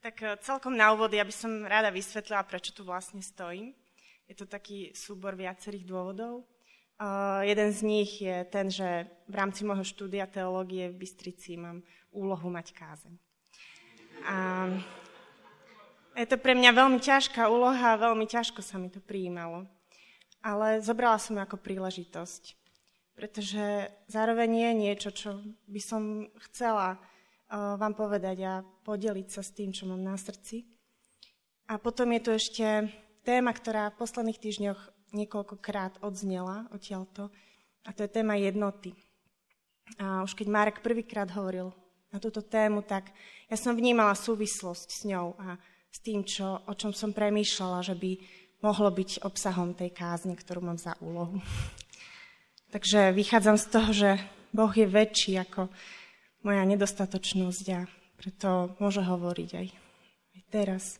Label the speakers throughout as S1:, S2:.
S1: Tak celkom na úvod ja by som rada vysvetlila, prečo tu vlastne stojím. Je to taký súbor viacerých dôvodov. Jeden z nich je ten, že v rámci môjho štúdia teológie v Bystrici mám úlohu mať kázeň. A je to pre mňa veľmi ťažká úloha, veľmi ťažko sa mi to prijímalo. Ale zobrala som ju ako príležitosť, pretože zároveň je niečo, čo by som chcela vám povedať a podeliť sa s tým, čo mám na srdci. A potom je tu ešte téma, ktorá v posledných týždňoch niekoľkokrát odznela odtiaľto, a to je téma jednoty. A už keď Marek prvýkrát hovoril na túto tému, tak ja som vnímala súvislosť s ňou a s tým, o čom som premýšľala, že by mohlo byť obsahom tej kázne, ktorú mám za úlohu. Takže vychádzam z toho, že Boh je väčší ako moja nedostatočnosť a preto môže hovoriť aj teraz.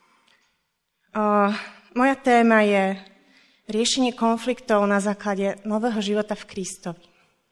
S1: Moja téma je riešenie konfliktov na základe nového života v Kristovi.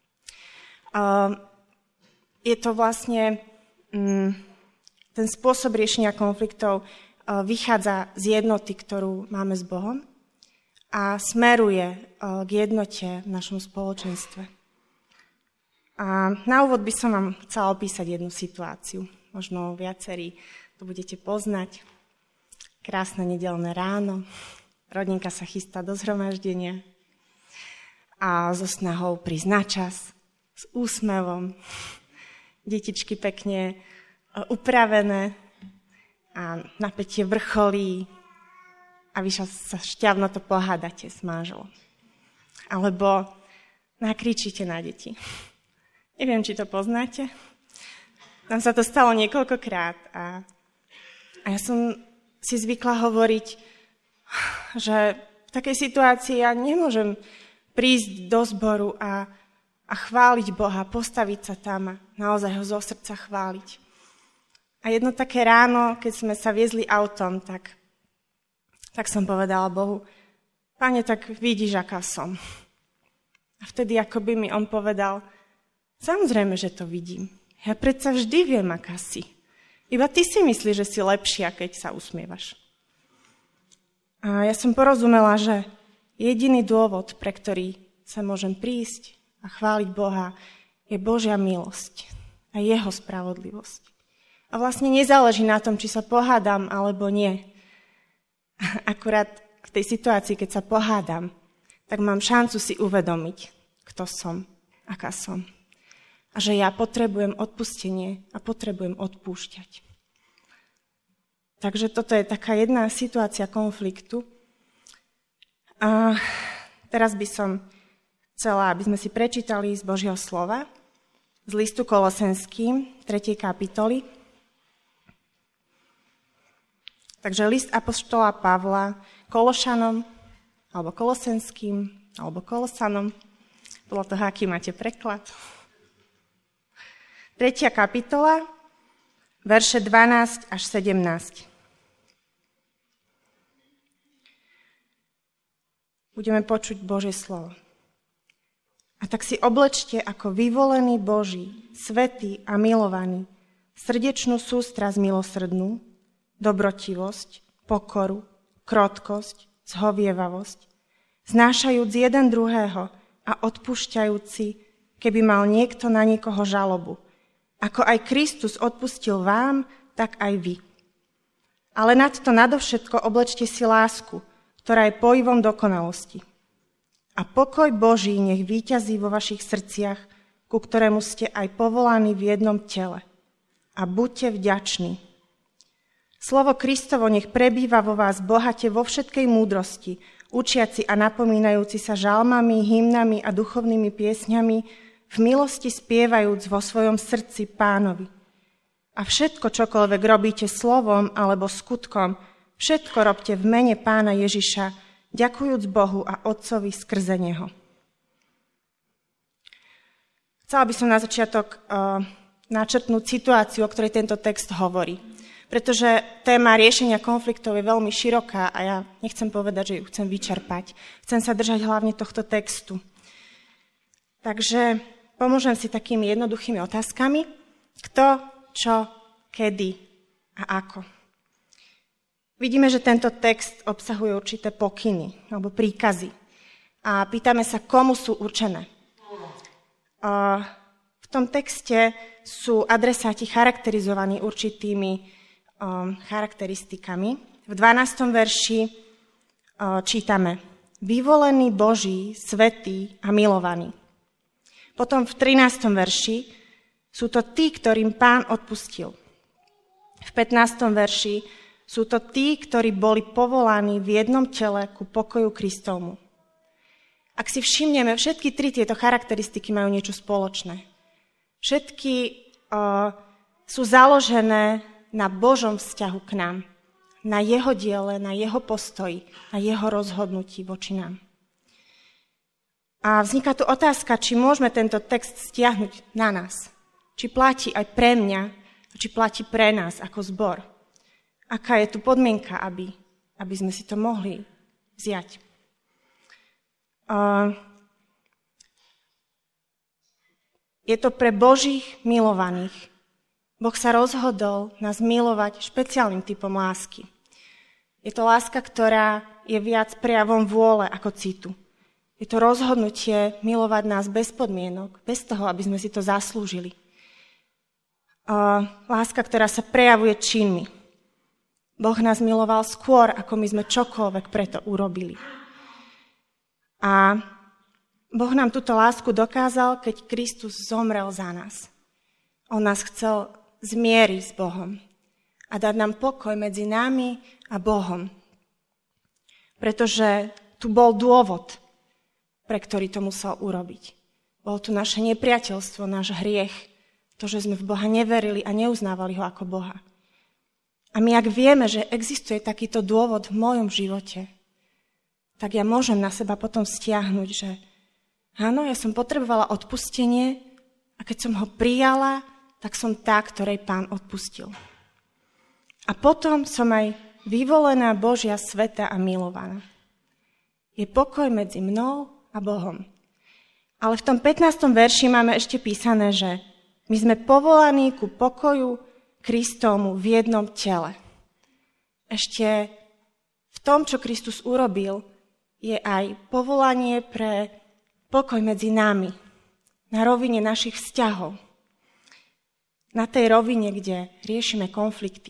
S1: Je to vlastne ten spôsob riešenia konfliktov vychádza z jednoty, ktorú máme s Bohom a smeruje k jednote v našom spoločenstve. A na úvod by som vám chcela opísať jednu situáciu. Možno viacerí to budete poznať. Krásne nedeľné ráno. Rodinka sa chystá do zhromaždenia. A so snahou prísť na čas. S úsmevom. Detičky pekne upravené. A napätie vrcholí. A vy sa šťavno to pohádate s manželom. Alebo nakričíte na deti. Neviem, či to poznáte. Nám sa to stalo niekoľkokrát a ja som si zvykla hovoriť, že v takej situácii ja nemôžem prísť do zboru a chváliť Boha, postaviť sa tam a naozaj ho zo srdca chváliť. A jedno také ráno, keď sme sa viezli autom, tak som povedala Bohu, Pane, tak vidíš, aká som. A vtedy akoby mi on povedal, samozrejme, že to vidím. Ja predsa vždy viem, aká si. Iba ty si myslíš, že si lepšia, keď sa usmievaš. A ja som porozumela, že jediný dôvod, pre ktorý sa môžem prísť a chváliť Boha, je Božia milosť a jeho spravodlivosť. A vlastne nezáleží na tom, či sa pohádam alebo nie. Akurát v tej situácii, keď sa pohádam, tak mám šancu si uvedomiť, kto som, aká som. A že ja potrebujem odpustenie a potrebujem odpúšťať. Takže toto je taká jedna situácia konfliktu. A teraz by som chcela, aby sme si prečítali z Božieho slova, z listu Kolosenským, 3. kapitoly. Takže list apoštola Pavla Kološanom, alebo Kolosenským, alebo Kolosanom, podľa toho, aký máte preklad. 3. kapitola, verše 12 až 17. Budeme počuť Božie slovo. A tak si oblečte ako vyvolený Boží, svätý a milovaný, srdečnú sústrasť milosrdnú, dobrotivosť, pokoru, krotkosť, zhovievavosť, znášajúc jeden druhého a odpúšťajúci, keby mal niekto na niekoho žalobu. Ako aj Kristus odpustil vám, tak aj vy. Ale nad to nadovšetko oblečte si lásku, ktorá je pojivom dokonalosti. A pokoj Boží nech víťazí vo vašich srdciach, ku ktorému ste aj povolaní v jednom tele. A buďte vďační. Slovo Kristovo nech prebýva vo vás bohate vo všetkej múdrosti, učiaci a napomínajúci sa žalmami, hymnami a duchovnými piesňami, v milosti spievajúc vo svojom srdci Pánovi. A všetko, čokoľvek robíte slovom alebo skutkom, všetko robte v mene Pána Ježiša, ďakujúc Bohu a Otcovi skrze Neho. Chcela by som na začiatok načrtnúť situáciu, o ktorej tento text hovorí. Pretože téma riešenia konfliktov je veľmi široká a ja nechcem povedať, že ju chcem vyčerpať. Chcem sa držať hlavne tohto textu. Takže pomôžem si takými jednoduchými otázkami. Kto, čo, kedy a ako. Vidíme, že tento text obsahuje určité pokyny alebo príkazy. A pýtame sa, komu sú určené. V tom texte sú adresáti charakterizovaní určitými charakteristikami. V 12. verši čítame: vyvolený Boží, svätý a milovaný. Potom v 13. verši sú to tí, ktorým Pán odpustil. V 15. verši sú to tí, ktorí boli povolaní v jednom tele ku pokoju Kristovmu. Ak si všimneme, všetky tri tieto charakteristiky majú niečo spoločné. Všetky sú založené na Božom vzťahu k nám, na jeho diele, na jeho postoji, na jeho rozhodnutí voči nám. A vzniká tu otázka, či môžeme tento text stiahnuť na nás. Či platí aj pre mňa, či platí pre nás ako zbor. Aká je tu podmienka, aby sme si to mohli vziať. Je to pre Božích milovaných. Boh sa rozhodol nás milovať špeciálnym typom lásky. Je to láska, ktorá je viac prejavom vôle ako citu. Je to rozhodnutie milovať nás bez podmienok, bez toho, aby sme si to zaslúžili. Láska, ktorá sa prejavuje činmi. Boh nás miloval skôr, ako my sme čokoľvek preto urobili. A Boh nám túto lásku dokázal, keď Kristus zomrel za nás. On nás chcel zmieriť s Bohom a dať nám pokoj medzi nami a Bohom. Pretože tu bol dôvod, pre ktorý to musel urobiť. Bolo tu naše nepriateľstvo, náš hriech, to, že sme v Boha neverili a neuznávali ho ako Boha. A my, ak vieme, že existuje takýto dôvod v mojom živote, tak ja môžem na seba potom stiahnuť, že áno, ja som potrebovala odpustenie a keď som ho prijala, tak som tá, ktorej Pán odpustil. A potom som aj vyvolená Božia, svätá a milovaná. Je pokoj medzi mnou a Bohom. Ale v tom 15. verši máme ešte písané, že my sme povolaní ku pokoju Kristovmu v jednom tele. Ešte v tom, čo Kristus urobil, je aj povolanie pre pokoj medzi nami, na rovine našich vzťahov, na tej rovine, kde riešime konflikty.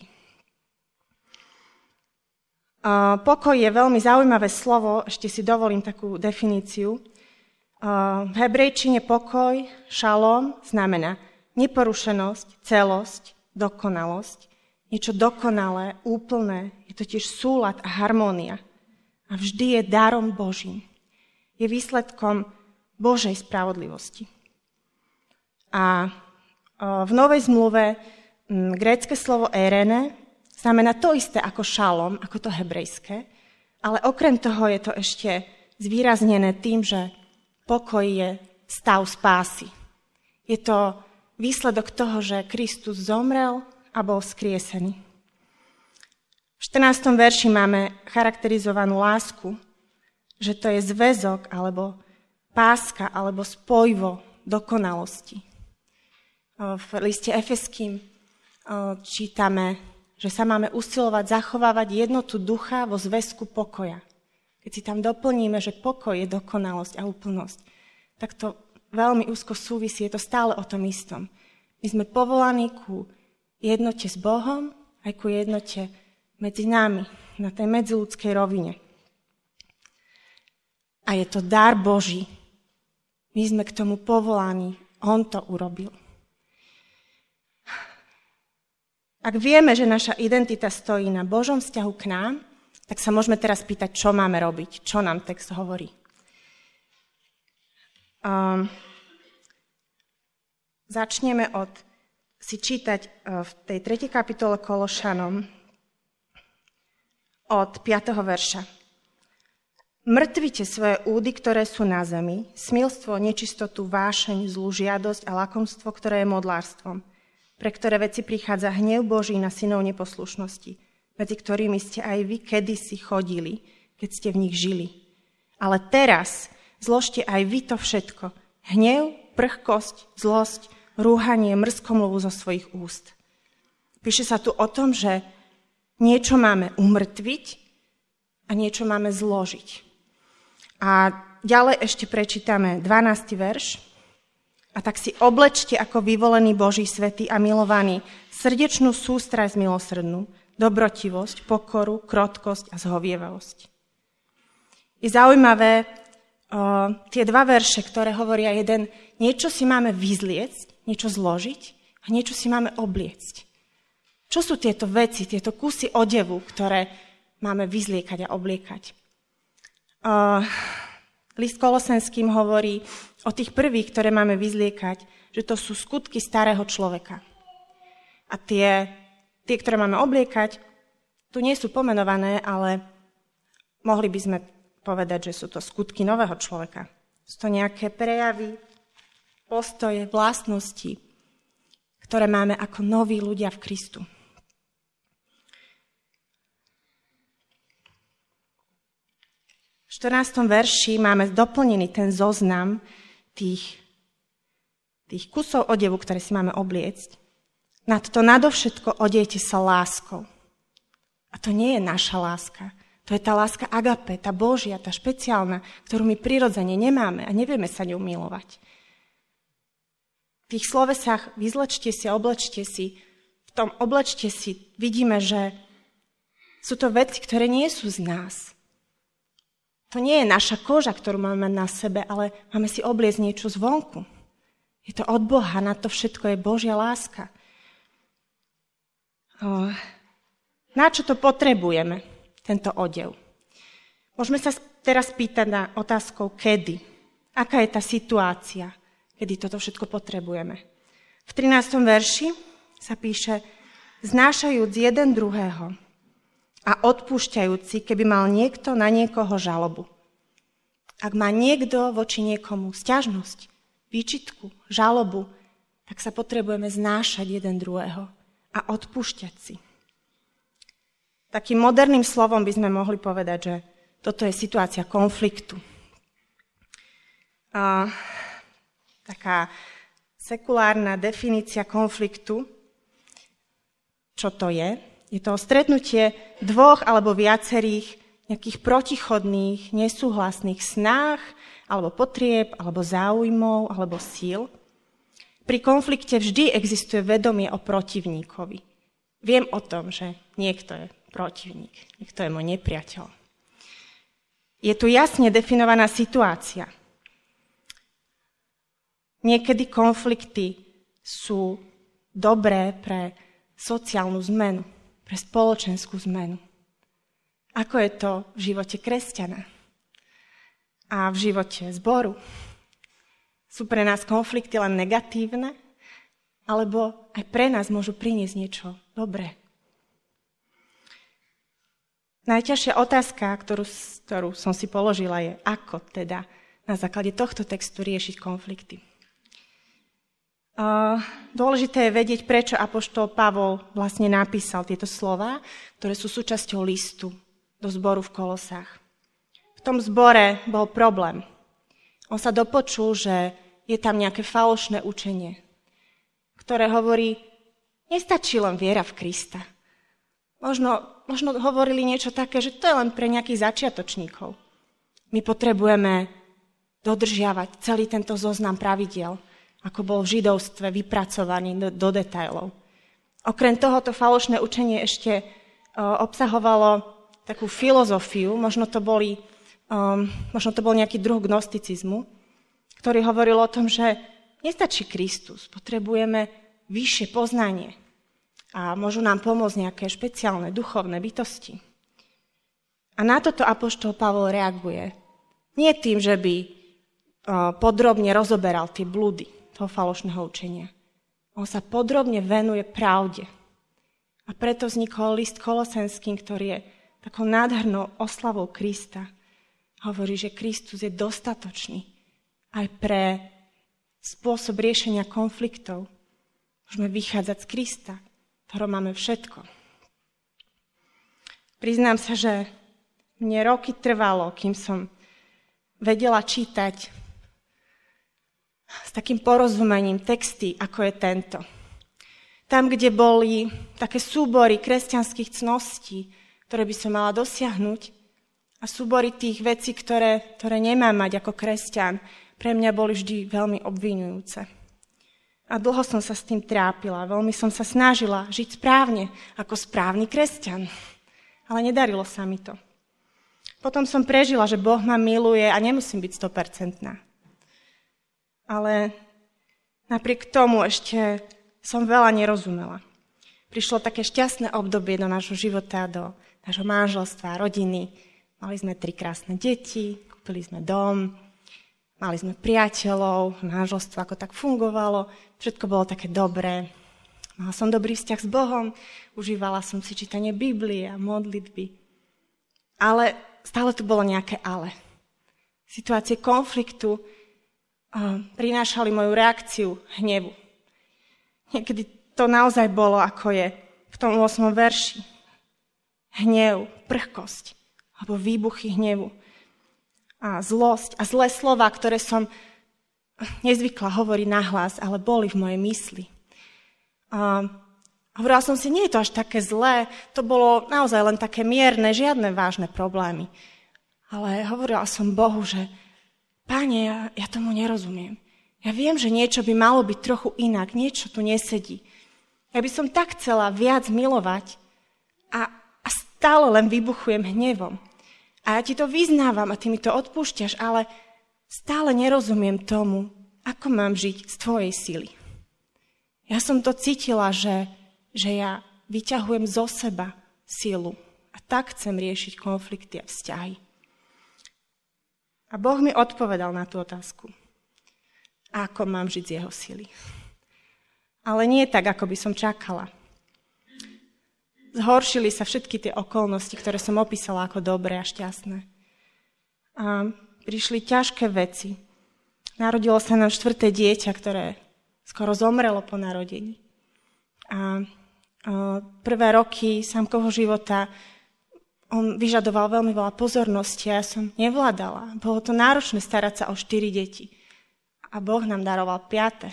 S1: Pokoj je veľmi zaujímavé slovo, ešte si dovolím takú definíciu. V hebrejčine pokoj, šalom, znamená neporušenosť, celosť, dokonalosť, niečo dokonalé, úplné, je to tiež súlad a harmónia. A vždy je darom Božím. Je výsledkom Božej spravodlivosti. A v Novej zmluve grécke slovo erene znamená to isté ako šalom, ako to hebrejské, ale okrem toho je to ešte zvýraznené tým, že pokoj je stav spásy. Je to výsledok toho, že Kristus zomrel a bol vzkriesený. V 14. verši máme charakterizovanú lásku, že to je zväzok, alebo páska, alebo spojivo dokonalosti. V liste Efeským čítame, že sa máme usilovať zachovávať jednotu ducha vo zväzku pokoja. Keď si tam doplníme, že pokoj je dokonalosť a úplnosť, tak to veľmi úzko súvisí, je to stále o tom istom. My sme povolaní ku jednote s Bohom, aj ku jednote medzi nami, na tej medziľudskej rovine. A je to dar Boží. My sme k tomu povolaní. On to urobil. Ak vieme, že naša identita stojí na Božom vzťahu k nám, tak sa môžeme teraz pýtať, čo máme robiť, čo nám text hovorí. Začneme si čítať v tej 3. kapitole Kološanom od 5. verša. Mrtvite svoje údy, ktoré sú na zemi, smilstvo, nečistotu, vášeň, zlú žiadosť a lakomstvo, ktoré je modlárstvom, pre ktoré veci prichádza hnev Boží na synov neposlušnosti, medzi ktorými ste aj vy kedysi chodili, keď ste v nich žili. Ale teraz zložte aj vy to všetko. Hnev, prchkosť, zlosť, rúhanie, mrzkomluvu zo svojich úst. Píše sa tu o tom, že Niečo máme umrtviť a niečo máme zložiť. A ďalej ešte prečítame 12. verš. A tak si oblečte ako vyvolený Boží svätý a milovaný srdečnú sústrasť milosrdnú, dobrotivosť, pokoru, krotkosť a zhovievavosť. Je zaujímavé tie dva verše, ktoré hovoria jeden, niečo si máme vyzliecť, niečo zložiť a niečo si máme obliecť. Čo sú tieto veci, tieto kusy odevu, ktoré máme vyzliekať a obliekať? List Kolosenským hovorí o tých prvých, ktoré máme vyzliekať, že to sú skutky starého človeka. A tie, ktoré máme obliekať, tu nie sú pomenované, ale mohli by sme povedať, že sú to skutky nového človeka. Sú to nejaké prejavy, postoje, vlastnosti, ktoré máme ako noví ľudia v Kristu. V 14. verši máme doplnený ten zoznam tých kusov odevu, ktoré si máme obliecť. Na to nadovšetko odejte sa láskou. A to nie je naša láska. To je tá láska agape, tá Božia, tá špeciálna, ktorú my prirodzene nemáme a nevieme sa ňou milovať. V tých slovesách vyzlečte si, oblečte si, v tom oblečte si vidíme, že sú to veci, ktoré nie sú z nás. To nie je naša koža, ktorú máme na sebe, ale máme si obliecť niečo zvonku. Je to od Boha, na to všetko je Božia láska. Na čo to potrebujeme, tento odev? Môžeme sa teraz pýtať na otázkou kedy. Aká je tá situácia, kedy toto všetko potrebujeme? V 13. verši sa píše, znášajúc jeden druhého a odpúšťajúci, keby mal niekto na niekoho žalobu. Ak má niekto voči niekomu sťažnosť, výčitku, žalobu, tak sa potrebujeme znášať jeden druhého a odpúšťať si. Takým moderným slovom by sme mohli povedať, že toto je situácia konfliktu. Taká sekulárna definícia konfliktu, čo to je? Je to stretnutie dvoch alebo viacerých nejakých protichodných, nesúhlasných snách, alebo potrieb, alebo záujmov, alebo síl. Pri konflikte vždy existuje vedomie o protivníkovi. Viem o tom, že niekto je protivník, niekto je môj nepriateľ. Je tu jasne definovaná situácia. Niekedy konflikty sú dobré pre sociálnu zmenu, pre spoločenskú zmenu. Ako je to v živote kresťana a v živote zboru? Sú pre nás konflikty len negatívne, alebo aj pre nás môžu priniesť niečo dobré? Najťažšia otázka, ktorú som si položila, je, ako teda na základe tohto textu riešiť konflikty. Dôležité je vedieť, prečo apoštol Pavol vlastne napísal tieto slová, ktoré sú súčasťou listu do zboru v Kolosách. V tom zbore bol problém. On sa dopočul, že je tam nejaké falošné učenie, ktoré hovorí, nestačí len viera v Krista. Možno hovorili niečo také, že to je len pre nejakých začiatočníkov. My potrebujeme dodržiavať celý tento zoznam pravidiel, ako bol v židovstve vypracovaný do detailov. Okrem toho, to falošné učenie ešte obsahovalo takú filozofiu, možno to bol nejaký druh gnosticizmu, ktorý hovoril o tom, že nestačí Kristus, potrebujeme vyššie poznanie a môžu nám pomôcť nejaké špeciálne duchovné bytosti. A na toto apoštol Pavol reaguje. Nie tým, že by podrobne rozoberal tie blúdy toho falošného učenia. On sa podrobne venuje pravde. A preto vznikol list Kolosenským, ktorý je takou nádhernou oslavou Krista. Hovorí, že Kristus je dostatočný aj pre spôsob riešenia konfliktov. Môžeme vychádzať z Krista, ktorom máme všetko. Priznám sa, že mne roky trvalo, kým som vedela čítať s takým porozumením texty, ako je tento. Tam, kde boli také súbory kresťanských cností, ktoré by som mala dosiahnuť, a súbory tých vecí, ktoré nemám mať ako kresťan, pre mňa boli vždy veľmi obviňujúce. A dlho som sa s tým trápila, veľmi som sa snažila žiť správne, ako správny kresťan. Ale nedarilo sa mi to. Potom som prežila, že Boh ma miluje a nemusím byť 100%. Ale napriek tomu ešte som veľa nerozumela. Prišlo také šťastné obdobie do nášho života, do nášho manželstva, rodiny. Mali sme 3 krásne deti, kúpili sme dom, mali sme priateľov, manželstvo ako tak fungovalo, všetko bolo také dobré. Mala som dobrý vzťah s Bohom, užívala som si čítanie Biblie a modlitby. Ale stále tu bolo nejaké ale. Situácie konfliktu prinášali moju reakciu hnevu. Niekedy to naozaj bolo, ako je v tom 8. verši. Hnev, prchkosť, alebo výbuchy hnevu. A zlosť a zlé slova, ktoré som nezvykla hovoriť nahlas, ale boli v mojej mysli. Hovorila som si, nie je to až také zlé, to bolo naozaj len také mierne, žiadne vážne problémy. Ale hovorila som Bohu, že Pane, ja tomu nerozumiem. Ja viem, že niečo by malo byť trochu inak, niečo tu nesedí. Ja by som tak chcela viac milovať a stále len vybuchujem hnevom. A ja ti to vyznávam a ty mi to odpúšťaš, ale stále nerozumiem tomu, ako mám žiť z tvojej sily. Ja som to cítila, že ja vyťahujem zo seba silu a tak chcem riešiť konflikty a vzťahy. A Boh mi odpovedal na tú otázku. Ako mám žiť z jeho sily? Ale nie tak, ako by som čakala. Zhoršili sa všetky tie okolnosti, ktoré som opísala ako dobré a šťastné. A prišli ťažké veci. Narodilo sa nám 4. dieťa, ktoré skoro zomrelo po narodení. A prvé roky samkovho života on vyžadoval veľmi veľa pozornosti a ja som nevládala. Bolo to náročné starať sa o 4 deti. A Boh nám daroval 5.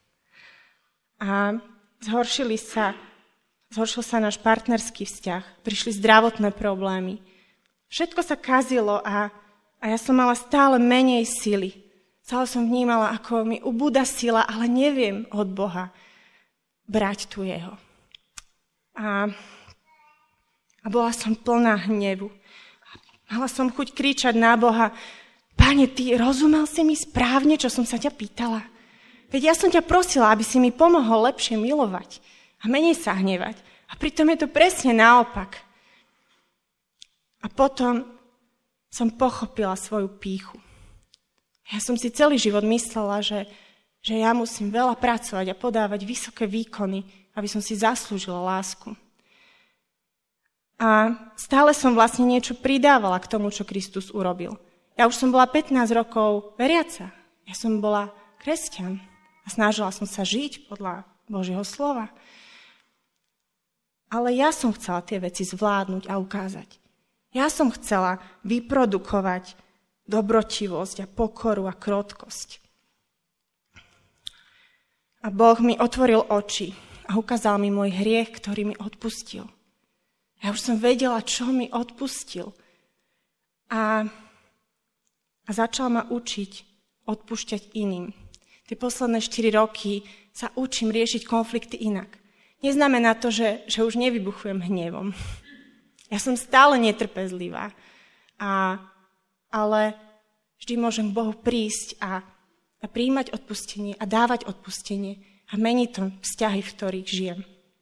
S1: A zhoršil sa náš partnerský vzťah. Prišli zdravotné problémy. Všetko sa kazilo a ja som mala stále menej sily. Stále som vnímala, ako mi ubúda sila, ale neviem od Boha brať tu jeho. A bola som plná hnevu. Mala som chuť kričať na Boha, Pane, ty rozumel si mi správne, čo som sa ťa pýtala? Veď ja som ťa prosila, aby si mi pomohol lepšie milovať a menej sa hnevať. A pritom je to presne naopak. A potom som pochopila svoju pýchu. Ja som si celý život myslela, že ja musím veľa pracovať a podávať vysoké výkony, aby som si zaslúžila lásku. A stále som vlastne niečo pridávala k tomu, čo Kristus urobil. Ja už som bola 15 rokov veriaca. Ja som bola kresťan a snažila som sa žiť podľa Božieho slova. Ale ja som chcela tie veci zvládnuť a ukázať. Ja som chcela vyprodukovať dobrotivosť a pokoru a krotkosť. A Boh mi otvoril oči a ukázal mi môj hriech, ktorý mi odpustil. Ja už som vedela, čo mi odpustil. A začal ma učiť odpúšťať iným. Tie posledné 4 roky sa učím riešiť konflikty inak. Neznamená to, že už nevybuchujem hnevom. Ja som stále netrpezlivá. Ale vždy môžem k Bohu prísť a prijímať odpustenie a dávať odpustenie a meniť to vzťahy, v ktorých žijem.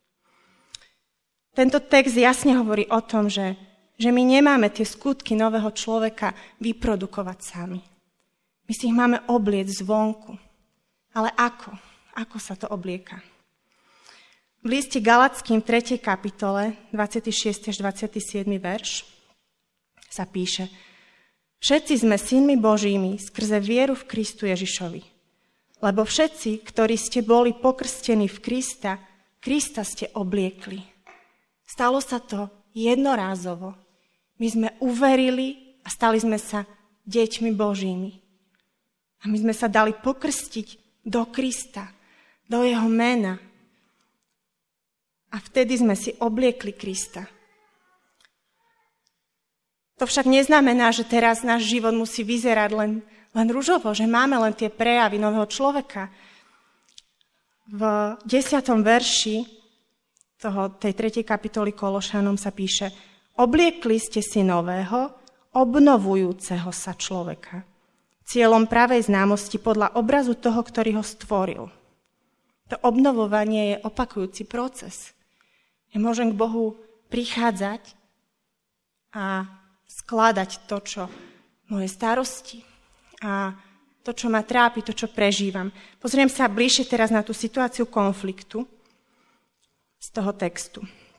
S1: Tento text jasne hovorí o tom, že my nemáme tie skutky nového človeka vyprodukovať sami. My si ich máme obliec zvonku. Ale ako? Ako sa to oblieka? V liste Galackým 3. kapitole, 26. až 27. verš sa píše: Všetci sme synmi Božími skrze vieru v Kristu Ježišovi. Lebo všetci, ktorí ste boli pokrstení v Krista, Krista ste obliekli. Stalo sa to jednorázovo. My sme uverili a stali sme sa deťmi Božími. A my sme sa dali pokrstiť do Krista, do jeho mena. A vtedy sme si obliekli Krista. To však neznamená, že teraz náš život musí vyzerať len ružovo, že máme len tie prejavy nového človeka. V 10. verši tej 3. kapitoly Kološanom sa píše: obliekli ste si nového, obnovujúceho sa človeka, cieľom pravej známosti podľa obrazu toho, ktorý ho stvoril. To obnovovanie je opakujúci proces. Ja môžem k Bohu prichádzať a skladať to, čo moje starosti a to, čo ma trápi, to, čo prežívam. Pozriem sa bližšie teraz na tú situáciu konfliktu z toho textu.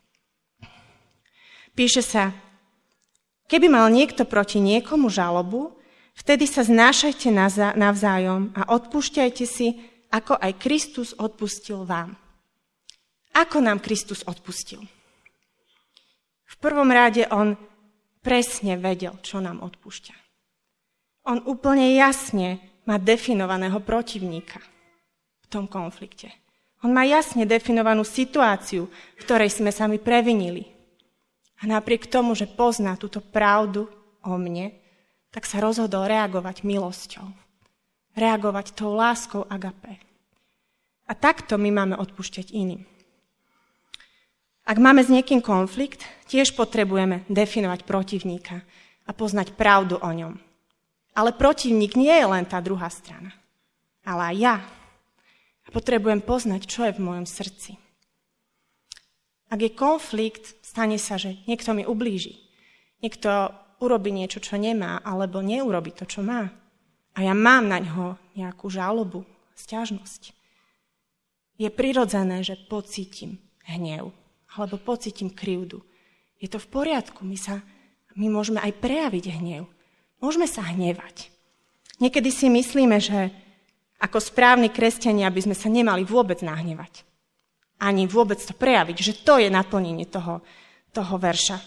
S1: Píše sa: keby mal niekto proti niekomu žalobu, vtedy sa znášajte navzájom a odpúšťajte si, ako aj Kristus odpustil vám. Ako nám Kristus odpustil? V prvom rade on presne vedel, čo nám odpúšťa. On úplne jasne má definovaného protivníka v tom konflikte. On má jasne definovanú situáciu, v ktorej sme sa my previnili. A napriek tomu, že pozná túto pravdu o mne, tak sa rozhodol reagovať milosťou. Reagovať tou láskou agape. A takto my máme odpúšťať iným. Ak máme s niekým konflikt, tiež potrebujeme definovať protivníka a poznať pravdu o ňom. Ale protivník nie je len tá druhá strana, ale aj ja. A potrebujem poznať, čo je v mojom srdci. Ak je konflikt, stane sa, že niekto mi ublíži. Niekto urobí niečo, čo nemá, alebo neurobi to, čo má. A ja mám na ňo nejakú žalobu, sťažnosť. Je prirodzené, že pocítim hnev, alebo pocítim krivdu. Je to v poriadku, my môžeme aj prejaviť hnev. Môžeme sa hnevať. Niekedy si myslíme, že ako správni kresťania by sme sa nemali vôbec nahnevať. Ani vôbec to prejaviť, že to je naplnenie toho verša.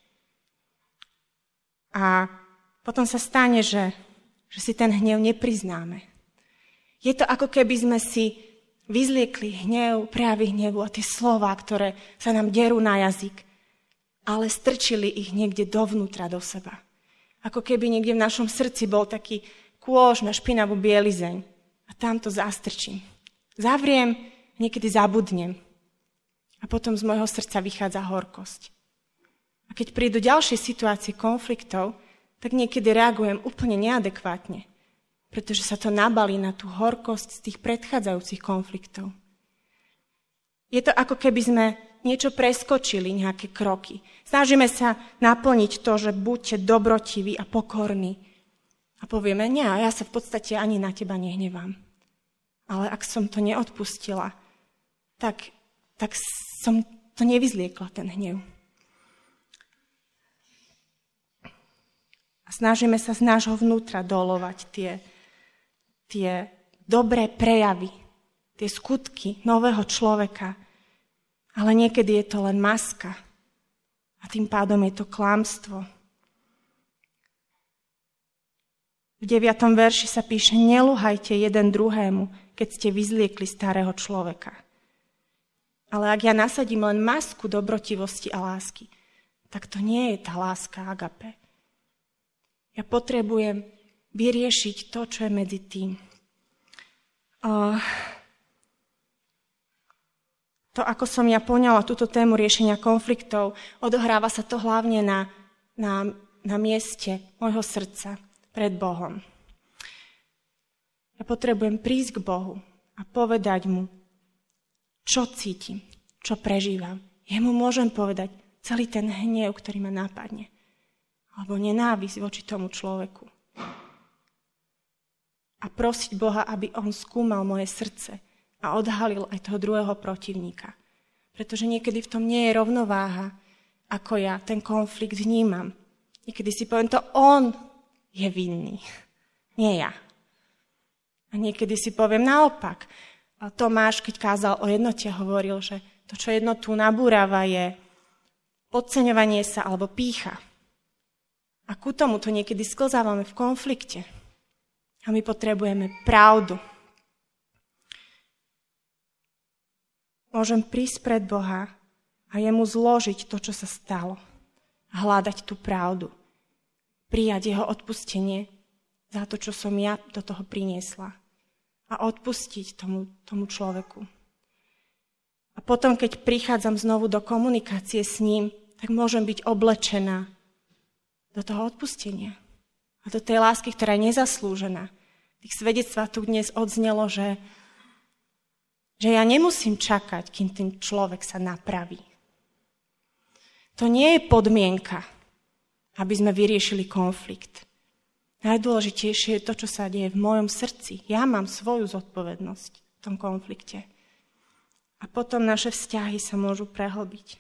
S1: A potom sa stane, že si ten hnev nepriznáme. Je to ako keby sme si vyzliekli hnev, prejavy hnevu a tie slová, ktoré sa nám derú na jazyk, ale strčili ich niekde dovnútra do seba. Ako keby niekde v našom srdci bol taký kôž na špinavú bielizeň a tam to zastrčím. Zavriem, niekedy zabudnem a potom z môjho srdca vychádza horkosť. A keď prídu ďalšie situácie konfliktov, tak niekedy reagujem úplne neadekvátne, pretože sa to nabalí na tú horkosť z tých predchádzajúcich konfliktov. Je to ako keby sme niečo preskočili, nejaké kroky. Snažíme sa naplniť to, že buďte dobrotiví a pokorní. A povieme, nie, ja sa v podstate ani na teba nehnevám. Ale ak som to neodpustila, tak som to nevyzliekla, ten hnev. A snažíme sa z nášho vnútra dolovať tie dobré prejavy, tie skutky nového človeka. Ale niekedy je to len maska. A tým pádom je to klamstvo. V 9. verši sa píše: neluhajte jeden druhému, keď ste vyzliekli starého človeka. Ale ak ja nasadím len masku dobrotivosti a lásky, tak to nie je tá láska agape. Ja potrebujem vyriešiť to, čo je medzi tým. To, ako som ja poňala túto tému riešenia konfliktov, odohráva sa to hlavne na mieste môjho srdca pred Bohom. Ja potrebujem prísť k Bohu a povedať mu, čo cítim, čo prežívam. Jemu môžem povedať celý ten hnev, ktorý ma napadne. Alebo nenávisť voči tomu človeku. A prosiť Boha, aby on skúmal moje srdce a odhalil aj toho druhého protivníka. Pretože niekedy v tom nie je rovnováha, ako ja ten konflikt vnímam. Niekedy si poviem, to on je vinný, nie ja. A niekedy si poviem naopak. Tomáš, keď kázal o jednote, hovoril, že to, čo jednotu nabúrava, je podceňovanie sa alebo pýcha. A ku tomu to niekedy sklzávame v konflikte. A my potrebujeme pravdu. Môžem prísť pred Boha a jemu zložiť to, čo sa stalo. A hľadať tú pravdu. Prijať jeho odpustenie za to, čo som ja do toho priniesla. A odpustiť tomu človeku. A potom, keď prichádzam znovu do komunikácie s ním, tak môžem byť oblečená do toho odpustenia. A do tej lásky, ktorá je nezaslúžená. Tých svedectvách tu dnes odznelo, že ja nemusím čakať, kým ten človek sa napraví. To nie je podmienka, aby sme vyriešili konflikt. Najdôležitejšie je to, čo sa deje v mojom srdci. Ja mám svoju zodpovednosť v tom konflikte. A potom naše vzťahy sa môžu prehlbiť.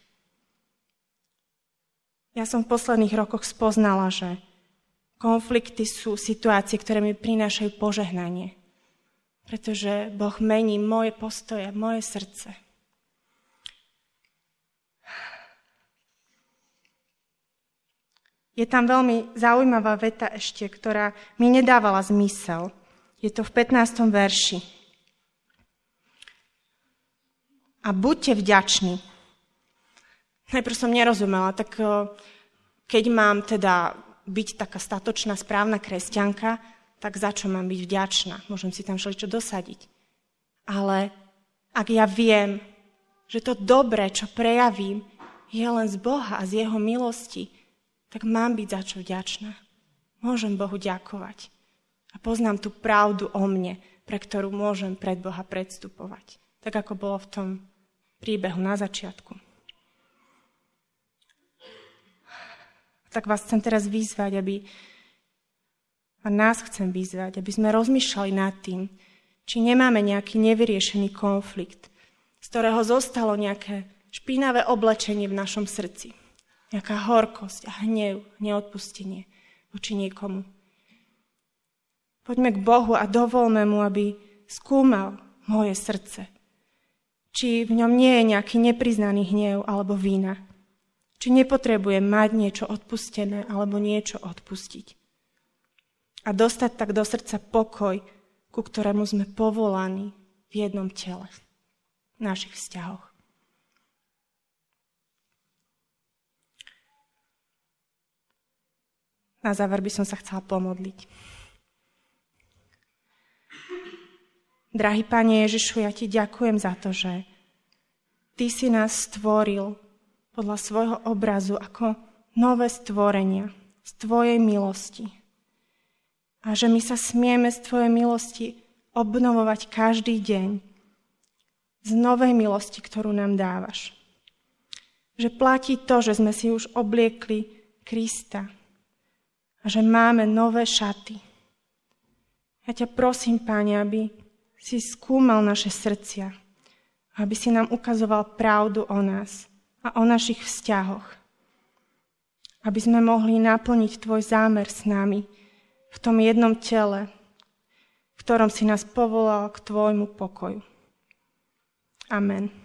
S1: Ja som v posledných rokoch spoznala, že konflikty sú situácie, ktoré mi prinášajú požehnanie. Pretože Boh mení moje postoje, moje srdce. Je tam veľmi zaujímavá veta ešte, ktorá mi nedávala zmysel. Je to v 15. verši. A buďte vďační. Najprv som nerozumela, tak keď mám teda byť taká statočná, správna kresťanka, tak za čo mám byť vďačná? Môžem si tam všeličo dosadiť. Ale ak ja viem, že to dobré, čo prejavím, je len z Boha a z jeho milosti, tak mám byť za čo vďačná. Môžem Bohu ďakovať. A poznám tú pravdu o mne, pre ktorú môžem pred Boha predstupovať. Tak ako bolo v tom príbehu na začiatku. Tak vás chcem teraz vyzvať, a nás chcem vyzvať, aby sme rozmýšľali nad tým, či nemáme nejaký nevyriešený konflikt, z ktorého zostalo nejaké špinavé oblečenie v našom srdci. Nejaká horkosť a hnev, neodpustenie voči niekomu. Poďme k Bohu a dovolme mu, aby skúmal moje srdce. Či v ňom nie je nejaký nepriznaný hnev alebo vína. Či nepotrebujem mať niečo odpustené alebo niečo odpustiť. A dostať tak do srdca pokoj, ku ktorému sme povolaní v jednom tele, v našich vzťahoch. Na záver by som sa chcela pomodliť. Drahý Pane Ježišu, ja Ti ďakujem za to, že Ty si nás stvoril podľa svojho obrazu ako nové stvorenia z Tvojej milosti. A že my sa smieme z Tvojej milosti obnovovať každý deň z novej milosti, ktorú nám dávaš. Že platí to, že sme si už obliekli Krista a že máme nové šaty. Ja ťa prosím, Pane, aby si skúmal naše srdcia, aby si nám ukazoval pravdu o nás a o našich vzťahoch. Aby sme mohli naplniť Tvoj zámer s nami v tom jednom tele, v ktorom si nás povolal k Tvojmu pokoju. Amen.